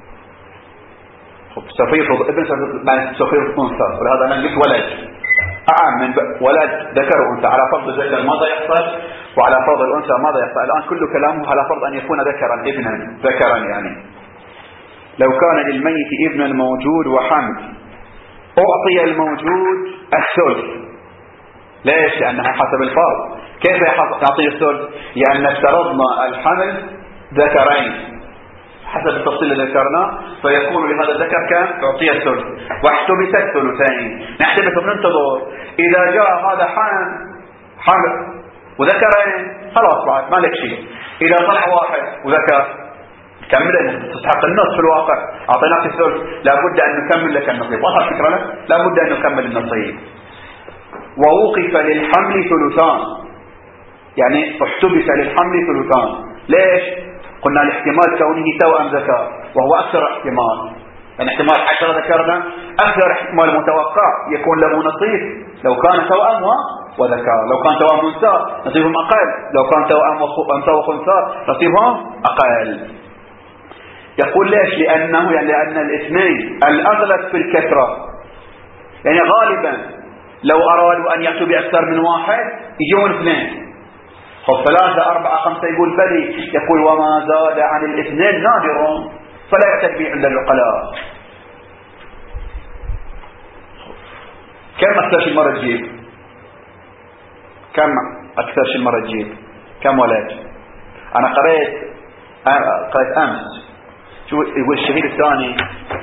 سوف يفرض ابن سوف يفرض أنثى، ولهذا أنا قلت ولد أعم من ولد ذكر وأنثى. على فرض الذكر ماذا يحصل، وعلى فرض الأنثى ماذا يحصل؟ الآن كل كلامه على فرض أن يكون ذكرا، ابنا ذكرا يعني. لو كان للميت ابن موجود وحمل، أعطي الموجود الثلث. ليش؟ لأنها حسب الفرض. كيف يعطي الثلث؟ لأن افترضنا الحمل ذكرين حسب التفصيل اللي ذكرناه، فيكون لهذا الذكر كم؟ تعطيه الثلث، واحتبس الثلثين. نحتبس وننتظر إذا جاء هذا حمل وذكرين، خلاص بعد ما لك شيء. إذا طلع واحد وذكر كمل، تستحق النصف في الواقع، أعطيناك الثلث، لابد أن نكمل لك النصيب. وصل فكرة لك؟ لابد أن نكمل النصيب. ووقف للحمل ثلثان، يعني احتبس للحمل ثلثان. ليش؟ قلنا الاحتمال كونه توأم ذكر، وهو أكثر احتمال، يعني احتمال 10 ذكرنا، أكثر احتمال متوقع يكون له نصيب لو كان توأم وذكر. لو كان توأم أنثى نصيبهم أقل، لو كان توأم أنثى وخنثى نصيبهم أقل. يقول ليش؟ لأن الاثنين الأغلب في الكثرة، يعني غالبا لو أرادوا أن يأتوا بأكثر من واحد يجون اثنين، 3 4 5 يقول بلي. يقول وما زاد عن الاثنين نادر فلا يعتد به عند العقلاء. كم أكثر شيء المرة تجيب؟ كم أكثر شيء المرة تجيب؟ كم ولد؟ أنا قريت أمس، شو يقول الشهيد الثاني: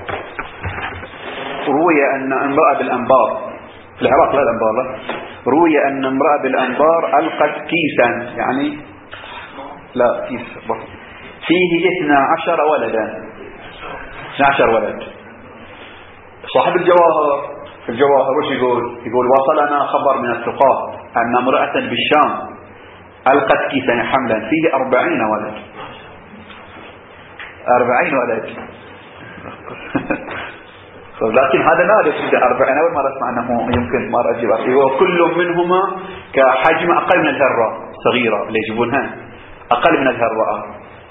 روي أن امرأة بالأنبار في العراق، لا الأنبار لا، روي أن امرأة بالأنبار ألقت كيسا، يعني لا كيس فيه 12 ولدا، 12 ولد. صاحب الجواهر في الجواهر وش يقول وصلنا خبر من الثقات أن امرأة بالشام ألقت كيسا حملا فيه 40 ولد. 40 ولد. لكن هذا نادر جدا، 40 أول مرة أسمع أنه يمكن مرة أجيب. وكل منهما كحجم أقل من الذرة صغيرة اللي يجيبونها أقل من الذرة.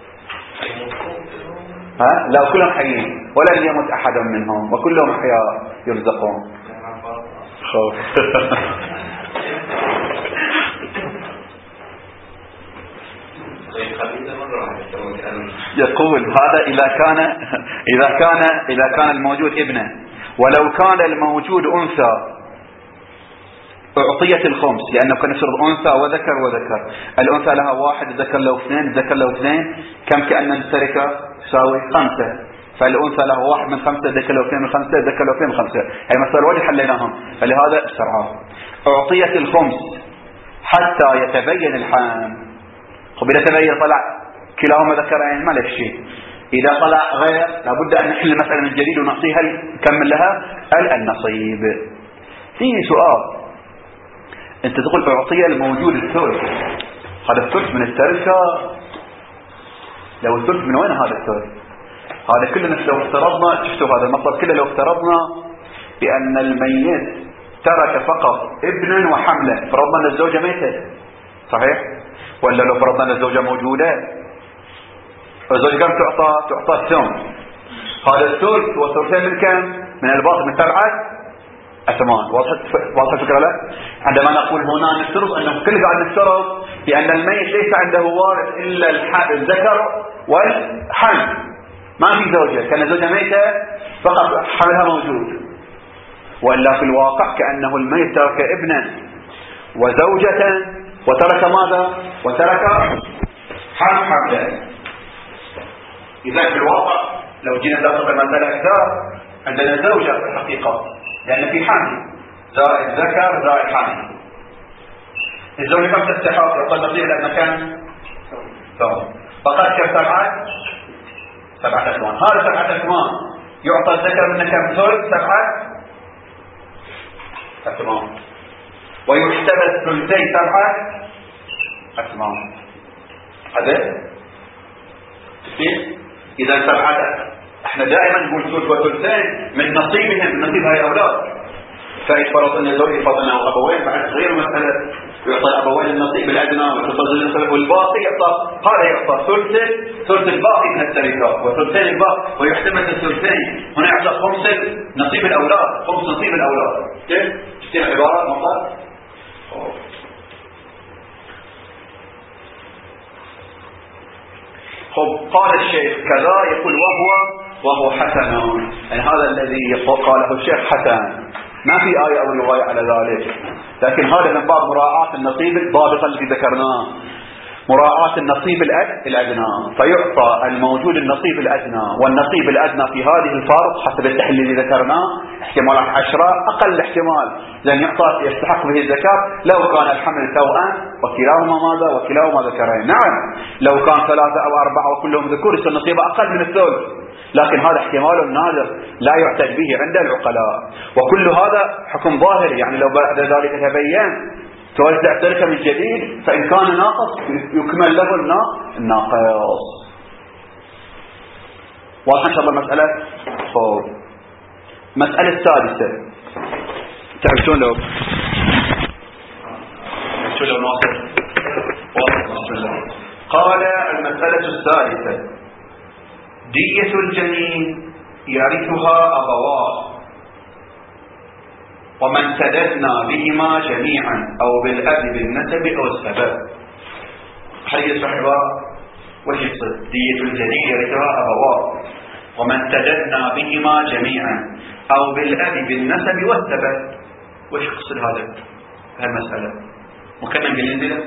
لا كلهم حيين ولن يمت أحد منهم، وكلهم أحياء يرزقون. خوف. يقول هذا إذا كان الموجود ابنه، ولو كان الموجود أنثى أعطيت الخمس، لأنه كان يفرض أنثى وذكر. الأنثى لها 1، الذكر له 2، الذكر له 2، كم كأن التركة تساوي 5. فالأنثى له 1 من 5، الذكر له 2 من 5، الذكر له 2 من 5. هي مسألة واحدة حليناهم، فلهذا بسرعة أعطيت الخمس حتى يتبين الحام. إذا تبين طلع كلاهما ذكرين ما لك شيء. إذا طلع غير لابد أن نحل المسألة من جديد ونعطيها نكمل لها النصيب. فيه سؤال، أنت تقول أعطي الموجود الثلث، هذا الثلث من التركة، لو الثلث من وين هذا الثلث؟ هذا كلنا لو افترضنا، شفتوا هذا المطلب كله، لو افترضنا بأن الميت ترك فقط ابنا وحملا، فرضنا أن الزوجة ميتة، صحيح؟ ولا لو فرضنا أن الزوجة موجودة، الزوجة كم تعطى الثمن. هذا الثلث والثلثين من كم؟ من الباقي من 7 8. واضح الفكرة لا؟ عندما نقول هنا نفترض أنه كل قاعد نفترض بأن الميت ليس عنده وارث إلا الذكر والحمل، ما في زوجة، كان الزوجة ميتة فقط حملها موجود. وإلا في الواقع كأنه الميت ترك ابنا وزوجة وترك ماذا؟ وترك حملا. إذا في الواقع لو جينا ندقق المسألة أكثر، عندنا زوجة في الحقيقة، لأن في حمل زائد ذكر زائد حمل. الزوجة كم تستحق؟ يقول نصيب لأن كان فقط كم؟ 7 أثمان. هذا 7 أثمان يعطى الذكر من كم؟ ثلث 7 أثمان، ويحتبس ثلثي 7 أثمان. هذا إذا 7، احنا دائما نقول ثلث وثلثين من نصيبهم، من نصيب هاي الأولاد. فإن فرض أن الزوج فرض أنه أبوين بعد غير مسألة يعطى الأبوين النصيب الأدنى والباقي يعطى، هذا يعطى ثلث الباقي من التركة وثلثين الباقي، ويحتمل الثلثين هنا يعطى خمس نصيب الأولاد، خمس نصيب الأولاد. كيف؟ تشتري عبارة مطلق. قال الشيخ كذا، يقول وهو حسن، يعني هذا الذي قاله الشيخ حسن، ما في آية أو رواية على ذلك، لكن هذا من باب مراعاة النصيب الضابط الذي ذكرناه، مراعاة النصيب الأدنى، فيعطى الموجود النصيب الأدنى، والنصيب الأدنى في هذه الفارق حسب التحليل الذي ذكرناه احتمالات 10 أقل احتمال لأن يعطى يستحق به الزكاة لو كان الحمل توأم وكلاهما ذكرين. نعم لو كان 3 أو 4 وكلهم ذكور يصير نصيب أقل من الثلث، لكن هذا احتمال نادر لا يعتد به عند العقلاء، وكل هذا حكم ظاهري، يعني لو بعد ذلك تبين توزع تركه من جديد، فإن كان ناقص يكمل له الناقص. واضح إن شاء الله المسألة؟ مسألة السادسة تعرفون لو ناصر بسم الله. قال المسألة السادسة دية الجنين يرثها أبواه ومن تدثنا بهما جميعا أو بالأب بالنسب أو السبب. هل يصح وش يقصد؟ دية الجنين يرثها أبواه ومن تدثنا بهما جميعا أو بالأب بالنسب والسبب. وش يقصد هذا المسألة؟ مكمل بالإنزلة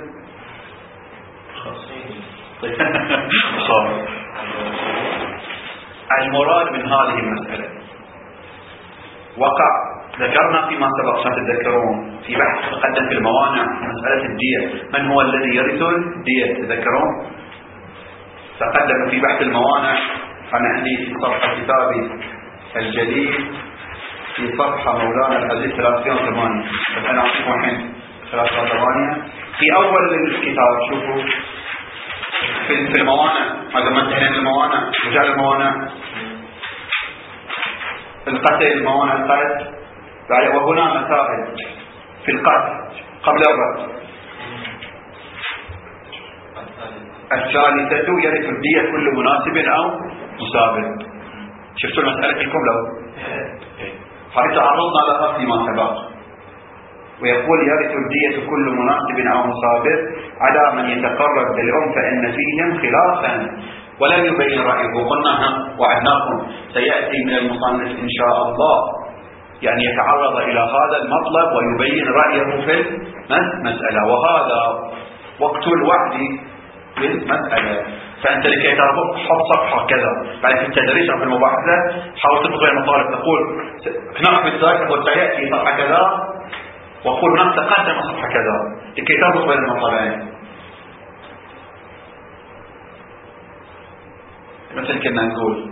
المراد من هذه المسألة وقع ذكرنا فيما سبق، تتذكرون في بحث تقدم في الموانع مسألة الدية، من هو الذي يرث الدية؟ تذكرون تقدم في بحث الموانع. أنا عندي في صفحة كتابي الجديد في صفحة مولانا العزيز 308، بس أنا أعطيكم الحين 308 في أول الكتاب. شوفوا في الموانع، هذا ما انتهينا من الموانع، رجال الموانع القتل، الموانع القتل، وهنا مسائل في القتل قبل الرد. الثالثة يرث الدية كل مناسب أو مسابق. شفتوا المسألة فيكم لو هذه تعرضنا لها فيما سبق. ويقول يرث الدية كل مناسب أو مسابق على من يتقرب بالأم فإن فيهم خلافا ولم يبين رأيه. قلنا وعدناكم سيأتي من المصنف إن شاء الله يعني يتعرض إلى هذا المطلب ويبين رأيه في المسألة، وهذا وقت الوعد بالمسألة. فأنت لكي تحط صفحة كذا بعد في التدريس أو في المباحثة حاول تطبق المطالب، تقول هناك في الذاكرة وسيأتي صفحة كذا وقول هناك تقدم صفحة كذا لكي تربط بين المطلبين. مثل كنا نقول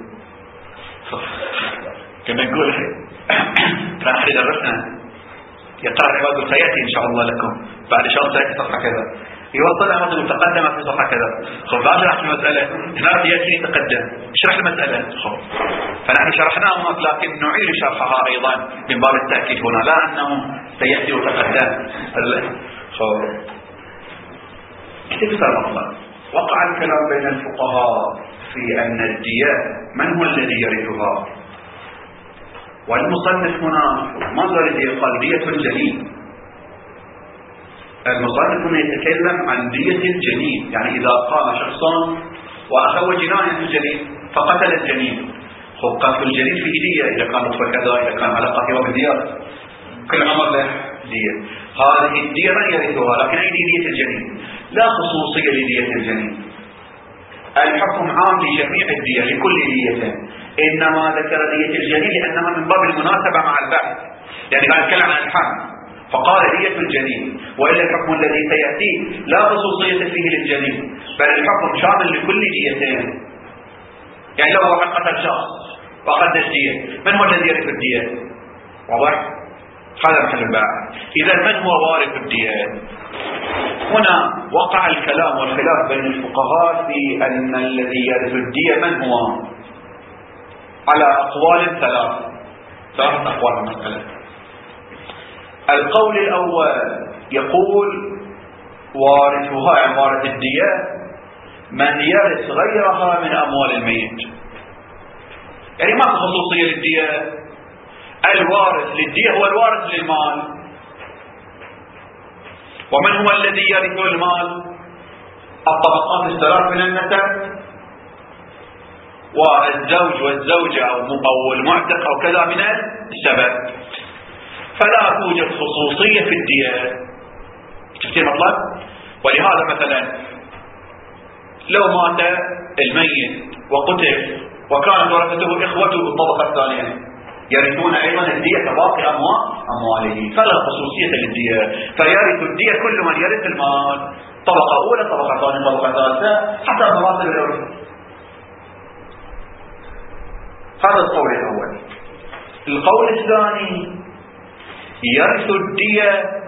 كان أحد درسنا يقرأ العباد سيأتي إن شاء الله لكم بعد شهر سيأتي صفحة كذا، يوصلها مثل متقدمة في صفحة كذا. بعد شرح المسألة هناك يأتي يتقدم شرح المسألة. فنحن شرحناها هناك لكن نعيد شرحها أيضا من باب التأكيد هنا، لا أنه سيأتي وتقدم. كيف صار المطلب؟ وقع الكلام بين الفقهاء في أن الدية من هو الذي يرثها، والمصنف هنا ما زال قال دية الجنين. المصنف هنا يتكلم عن دية الجنين، يعني إذا قام شخصان وأخذ جناية الجنين فقتل الجنين، قتل الجنين فيه دية إذا كان نطفة كذا، إذا كان على قتل وبدية كل عمر له دية. هذه الدية من يرثها، لكن أي دية الجنين لا خصوصية لدية الجنين، الحكم عام لجميع الدية لكل دية، إنما ذكر دية الجنين لأنها من باب المناسبة مع البحث، يعني قال نتكلم عن الحمل فقال دية الجنين، وإلا الحكم الذي سيأتي لا خصوصية فيه للجنين بل الحكم شامل لكل ديتين. يعني لو واحد قتل شخص وأخذ الدية من هو الذي يرث الدية؟ واضح؟ هذا محل البحث. إذا من هو وارث الدية؟ هنا وقع الكلام والخلاف بين الفقهاء في أن الذي يرث الدية من هو على أقوال ثلاثة أقوال المسألة. القول الأول يقول وارثها يعني وارث الدية من يرث غيرها من أموال الميت. يعني ما في خصوصية للدية، الوارث للدية هو الوارث للمال. ومن هو الذي يرث المال؟ الطبقات الثلاث من النسب، والزوج والزوجة أو المعتق أو كذا من السبب. فلا توجد خصوصية في الدية. شفتي المطلب؟ ولهذا مثلا لو مات الميت وقتل وكانت ورثته إخوته بالطبقة الثانية يرثون أيضا الدية كباقي أمواله، فلا خصوصية للدية. فيرث الدية كل من يرث المال، طبقة أولى، طبقة ثانية، طبقة ثالثة، حتى مراتب الإرث. هذا القول الأول. القول الثاني يرث الدية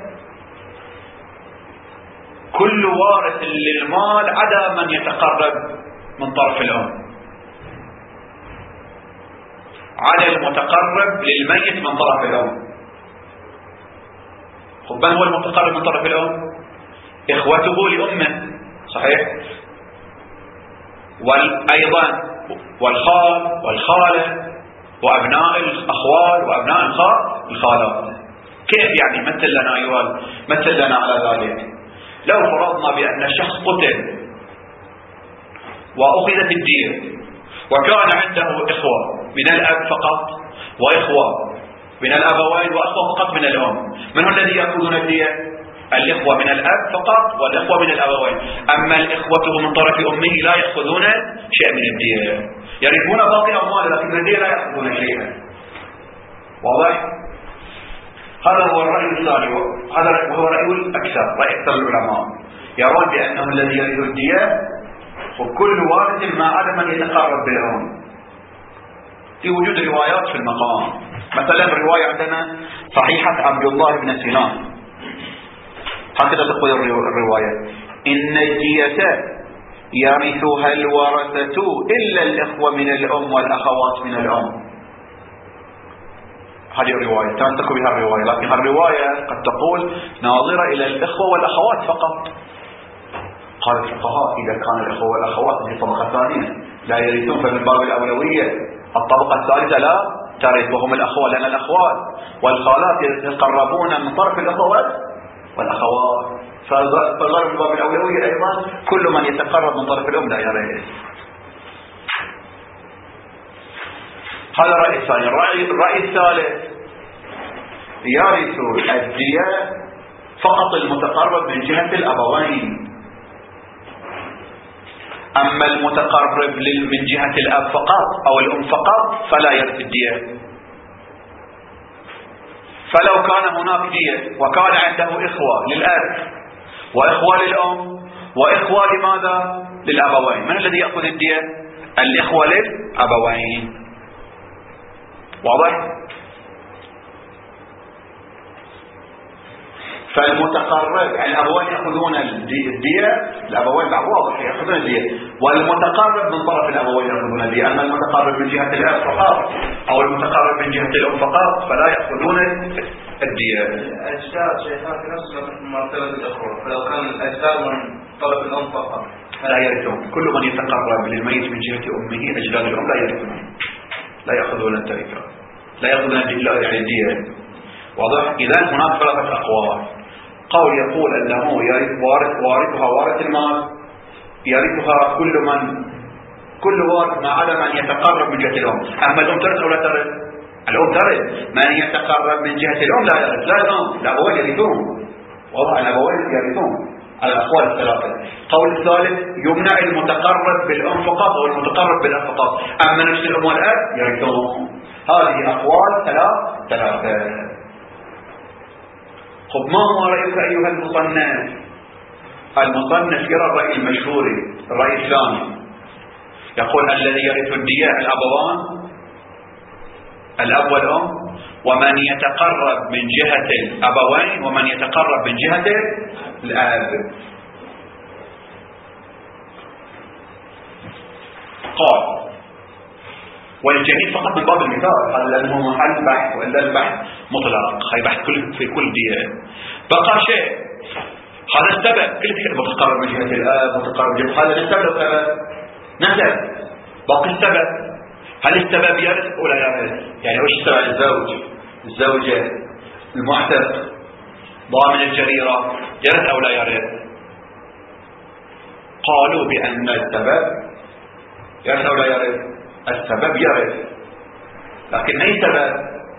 كل وارث للمال عدا من يتقرب من طرف الأم، على المتقرب للميت من طرف الأم. من هو المتقرب من طرف الأم؟ إخوته لأمه، صحيح؟ وأيضا والخال والخالة وأبناء الأخوال وأبناء الخالات. كيف يعني؟ مثل لنا أيها، مثل لنا على ذلك. لو فرضنا بأن الشخص قتل وأخذت الدية وكان عنده إخوة من الأب فقط وإخوة من الأبوين وأخوة فقط من الأم، من هو الذي يأخذون الدية؟ الإخوة من الأب فقط والإخوة من الأبوين. أما الإخوة من طرف أمه لا يأخذون شيء من الدية، يرثون باقي أمواله لكن الدية لا يأخذون شيئا. واضح؟ هذا هو الرأي الثاني، هذا هو رأي الأكثر، رأي أكثر العلماء يرون بأنه الذي يرث الدية وكل وارث ما عدا من يتقرب بالأم، في وجود روايات في المقام. مثلا رواية عندنا صحيحة عبد الله بن سنان، هكذا تقول الرواية: إن الدية يرثها الورثة إلا الإخوة من الأم والأخوات من الأم. هذه الرواية تمسك بها الرواية، لكن الرواية قد تقول ناظرة إلى الإخوة والأخوات فقط. قال الفقهاء إذا كان الإخوة والأخوات في طبقة ثانية لا يرثون فمن باب الأولوية الطبقة الثالثة لا ترث وهم الأخوة، لأن الأخوات والخالات يتقربون من طرف الأخوات والأخوات، فظهر من باب الأولوية أيضا كل من يتقرب من طرف الأم لا يرث. هذا الرأي الثاني. الرأي الثالث يرث الدية فقط المتقرب من جهة الأبوين، أما المتقرب من جهة الأب فقط أو الأم فقط فلا يرث الدية. فلو كان هناك دية وكان عنده إخوة للأب وإخوة للأم وإخوة لماذا؟ للأبوين، من الذي يأخذ الدية؟ الإخوة للأبوين. واضح؟ فالمتقرب الأبوين يأخذون الدية، الأبوين بعد واضح يأخذون الدية، والمتقرب من طرف الأبوين يأخذون الدية. أما المتقرب من جهة الأب فقط أو المتقرب من جهة الأم فقط فلا يأخذون الدية. الأجداد شيخان في نفس مرتبة الأخوة، فلو كان الأجداد من طرف الأم فقط لا يرثون. كل من يتقرب للميت من جهة أمه أجداد الأم لا يرثون، لا يأخذون التركة، لا يأخذون الدية. واضح؟ إذن هناك ثلاثة أقوال. قول يقول أنه وارثها وارث المال، يرثها كل وارث ما عدا من يتقرب من جهة الأم. أما الأم ترث أو لا ترث؟ الأم ترث. من يتقرب من جهة الأم لا يرث، لا الأم، الأبوين يرثون. واضح؟ الأبوين يرثون على الأقوال الثلاثة. قول الثالث يمنع المتقرب بالأم فقط أو المتقرب بالأب فقط، أما نفس الأم والأب يرثون. هذه أقوال ثلاثة. طب ما هو رأيك أيها المصنف؟ المصنف يرى الرأي المشهور، الرأي الثاني، يقول الذي يرث الدية الأبوان، الأب والأم، ومن يتقرب من جهة الأبوين ومن يتقرب من جهة الأب. قال والجميع فقط من باب المثال، هذا لأنه محل بحث وإلا البحث مطلق، هي بحث في كل دية. بقى شيء، هذا السبب. كل متقرب من جهة الأب متقرب من جهة، هذا نسب لو سبب نسب. باقي السبب، هل السبب يرث ولا يرث؟ يعني وش السبب؟ الزوج، الزوجة، المعتق، ضامن الجريرة، يرث أو لا يرث؟ قالوا بأن السبب يرث أو لا يرث؟ السبب يرث، لكن أي سبب؟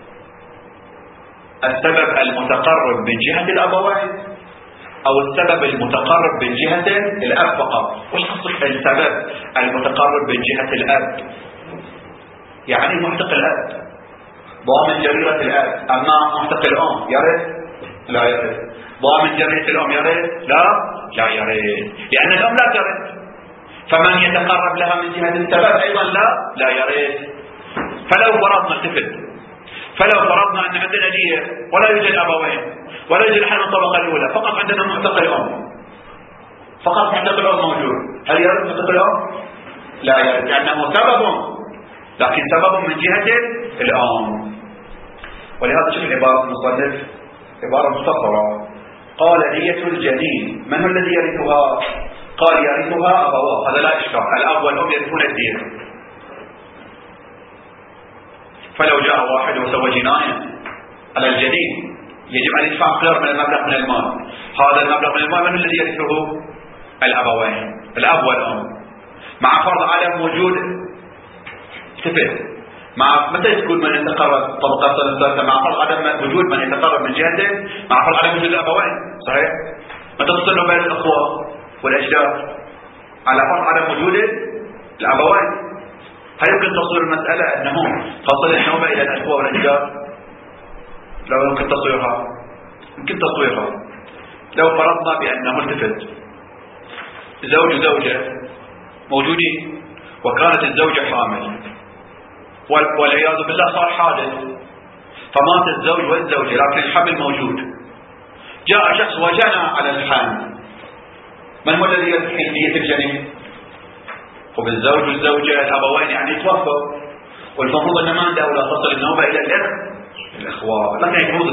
السبب المتقرب من جهة الأبوين أو السبب المتقرب من جهة الأب فقط؟ وش قصد السبب المتقرب من جهة الأب؟ يعني معتق الأب، ضامن جريرة الأب. أما معتق الأم يرث؟ لا يرث. ضامن جريرة الأم يرث؟ لا يرث، لأن الأم لا ترث. فمن يتقرب لها من جهة السبب أيضا لا يرث. فلو فرضنا طفل، فلو فرضنا أن عندنا دية ولا يوجد أبوين ولا يوجد أحد من الطبقة الأولى، فقط عندنا معتق الأم، فقط معتق الأم موجود، هل يرث معتق الأم؟ لا يرث، لأنه سبب، لكن سبب من جهة الأم. ولهذا شوف عبارة المصنف، عبارة مختصرة. قال دية الجنين من هو الذي يرثها؟ قال يرثها أبواه، هذا لا إشكال، الأب والأم يرثون الدية. فلو جاء واحد وسوى جناية على الجنين يجب أن يدفع مقدار من المبلغ من المال، هذا المبلغ من المال من الذي يرثه؟ الأبوين، الأب والأم، مع فرض عدم وجود طفل. متى تكون من يتقرب طبقة الثالثة؟ مع فرض عدم وجود من يتقرب من جهته، مع فرض عدم وجود الأبوين، صحيح؟ متى تصل بين الأخوة والأجداد؟ على فرض عدم وجود الأبوين. هل يمكن تصوير المسألة أنه تصل النوبة إلى الأخوة والأجداد؟ لو يمكن تصويرها، يمكن تصويرها. لو فرضنا بأنه التفت زوج وزوجة موجودين، وكانت الزوجة حامل، والعياذ بالله صار حادث، فمات الزوج والزوجة لكن الحمل موجود، جاء شخص وجنى على الحامل، من هو الذي يدخل دية الجنين؟ وبالزوج والزوجة الأبوين يعني توفوا، والمفروض أن ما عنده أولاد، تصل النوبة إلى الإخوة، لكن المفروض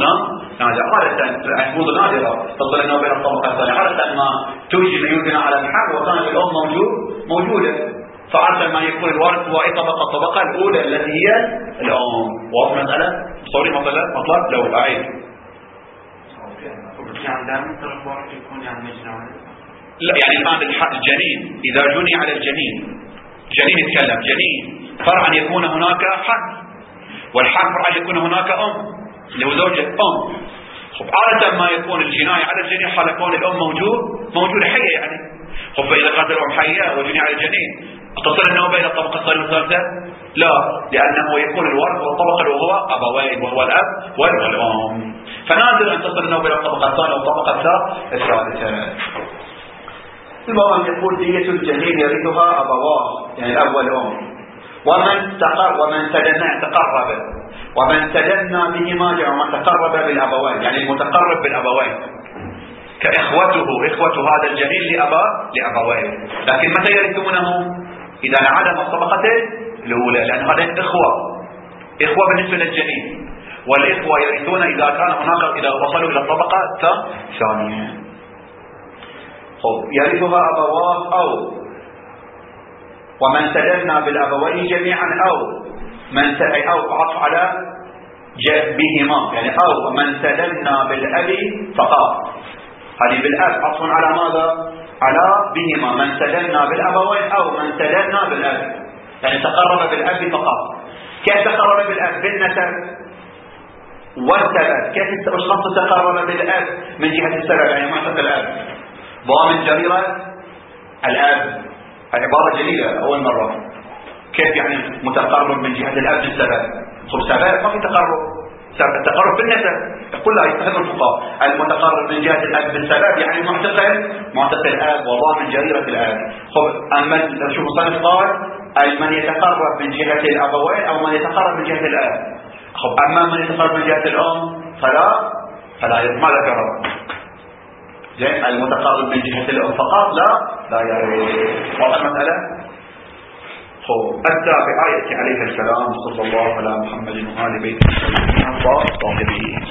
نادرة تصل النوبة إلى الطبقة الثانية، عادة ما توجد يمكن على الحال وكانت الأم موجودة، فعادة ما يكون الوارث هو أي طبقة الأولى التي هي الأم. واضح مسألة؟ صوري مطلب لو أعيد. يعني دائما طرف واحد يكون يعني مجنون. لا، يعني الآن الجنين إذا جني على الجنين، جنين يتكلم، جنين فرعا يكون هناك حمل، والحمل فرعا يكون هناك أم اللي هو زوجة أم. عادة ما يكون الجناية على الجنين حال كون الأم موجودة حية يعني. فإذا كانت الأم حية وجني على الجنين تصل النوبة إلى الطبقة الثانية والثالثة؟ لا، لأنه يكون الورث والطبقة وهو أبوين وهو الأب والأم، فنادر أن تصل النوبة إلى الطبقة الثانية والطبقة الثالثة. المهم يقول دية الجنين يرثها أبواه، يعني الأب والأم، ومن تدنى بهما جمع من تقرب بالأبوين، يعني المتقرب بالأبوين كإخوته، إخوة هذا الجنين لأبوين، لكن متى يرثونه؟ إذا انعدم الطبقة الأولى، لأن هذا إخوة بالنسبة للجنين، والإخوة يرثون إذا وصلوا إلى الطبقة الثانية. يرثها أبواه أو ومن تدنى بالأبوين جميعا أو عطف على بهما، يعني أو من تدنى بالأب فقط، هذه بالأب عطف على ماذا؟ على بهما، من تدنى بالأبوين أو من تدنى بالأب، يعني تقرب بالأب فقط. كيف تقرب بالأب؟ بالنسب والسبب. كيف الشخص تقرب بالأب من جهة السبب؟ يعني معتق الأب، ضامن جريرة الأب، عبارة جليلة أول مرة. كيف يعني متقرب من جهة الأب بالسبب؟ سبب ما في تقرب، التقرب بالنسب. يقول لا، يستخدم الفقهاء المتقرب من جهة الأب بالسبب يعني معتق الأب وضامن جريرة الأب. أما شوف المصنف قال من يتقرب من جهة الأبوين أو من يتقرب من جهة الأب. أما من يتقرب من جهة الأم فلا ما ذكره. زين، المتقرب من جهة الأم فقط لا يرث. واضح المسألة؟ السابع آية عليه السلام، صلى الله على محمد وآل بيته وصحبه